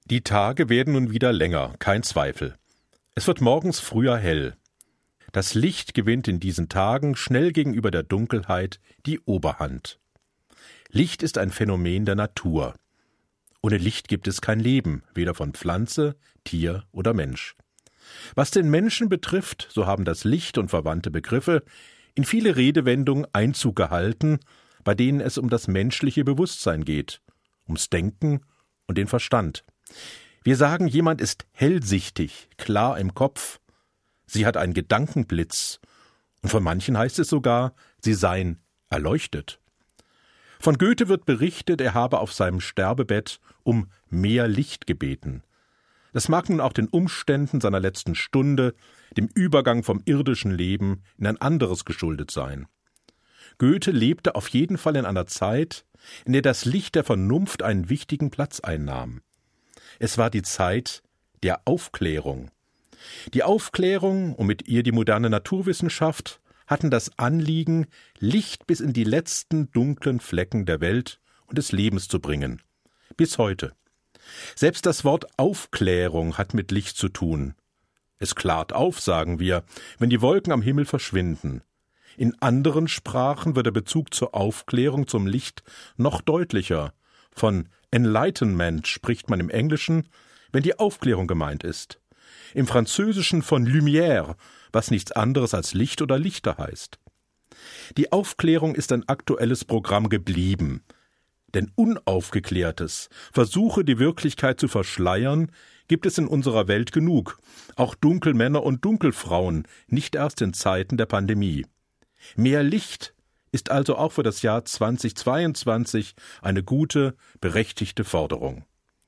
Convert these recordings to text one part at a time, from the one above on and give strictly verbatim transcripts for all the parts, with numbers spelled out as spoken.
Die Tage werden nun wieder länger, kein Zweifel. Es wird morgens früher hell. Das Licht gewinnt in diesen Tagen schnell gegenüber der Dunkelheit die Oberhand. Licht ist ein Phänomen der Natur. Ohne Licht gibt es kein Leben, weder von Pflanze, Tier oder Mensch. Was den Menschen betrifft, so haben das Licht und verwandte Begriffe in viele Redewendungen Einzug gehalten, bei denen es um das menschliche Bewusstsein geht, ums Denken und den Verstand. Wir sagen, jemand ist hellsichtig, klar im Kopf, sie hat einen Gedankenblitz, und von manchen heißt es sogar, sie seien erleuchtet. Von Goethe wird berichtet, er habe auf seinem Sterbebett um mehr Licht gebeten. Das mag nun auch den Umständen seiner letzten Stunde, dem Übergang vom irdischen Leben in ein anderes geschuldet sein. Goethe lebte auf jeden Fall in einer Zeit, in der das Licht der Vernunft einen wichtigen Platz einnahm. Es war die Zeit der Aufklärung. Die Aufklärung und mit ihr die moderne Naturwissenschaft hatten das Anliegen, Licht bis in die letzten dunklen Flecken der Welt und des Lebens zu bringen. Bis heute. Selbst das Wort Aufklärung hat mit Licht zu tun. Es klart auf, sagen wir, wenn die Wolken am Himmel verschwinden. In anderen Sprachen wird der Bezug zur Aufklärung, zum Licht noch deutlicher. Von Enlightenment spricht man im Englischen, wenn die Aufklärung gemeint ist. Im Französischen von Lumière, was nichts anderes als Licht oder Lichter heißt. Die Aufklärung ist ein aktuelles Programm geblieben. Denn Unaufgeklärtes, Versuche, die Wirklichkeit zu verschleiern, gibt es in unserer Welt genug. Auch Dunkelmänner und Dunkelfrauen, nicht erst in Zeiten der Pandemie. Mehr Licht ist also auch für das Jahr zweitausendzweiundzwanzig eine gute, berechtigte Forderung.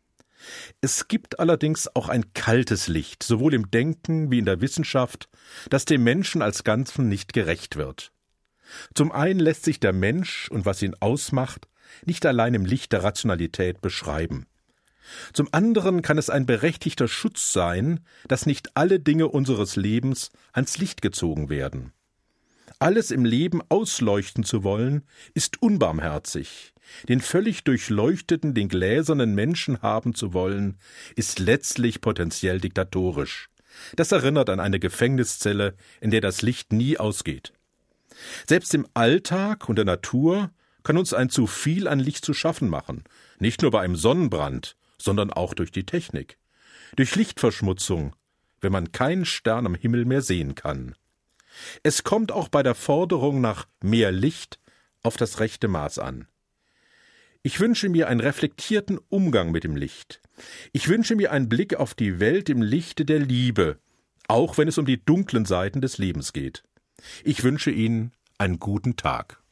Es gibt allerdings auch ein kaltes Licht, sowohl im Denken wie in der Wissenschaft, das dem Menschen als Ganzen nicht gerecht wird. Zum einen lässt sich der Mensch und was ihn ausmacht, nicht allein im Licht der Rationalität beschreiben. Zum anderen kann es ein berechtigter Schutz sein, dass nicht alle Dinge unseres Lebens ans Licht gezogen werden. Alles im Leben ausleuchten zu wollen, ist unbarmherzig. Den völlig durchleuchteten, den gläsernen Menschen haben zu wollen, ist letztlich potenziell diktatorisch. Das erinnert an eine Gefängniszelle, in der das Licht nie ausgeht. Selbst im Alltag und der Natur kann uns ein zu viel an Licht zu schaffen machen, nicht nur bei einem Sonnenbrand, sondern auch durch die Technik, durch Lichtverschmutzung, wenn man keinen Stern am Himmel mehr sehen kann. Es kommt auch bei der Forderung nach mehr Licht auf das rechte Maß an. Ich wünsche mir einen reflektierten Umgang mit dem Licht. Ich wünsche mir einen Blick auf die Welt im Lichte der Liebe, auch wenn es um die dunklen Seiten des Lebens geht. Ich wünsche Ihnen einen guten Tag.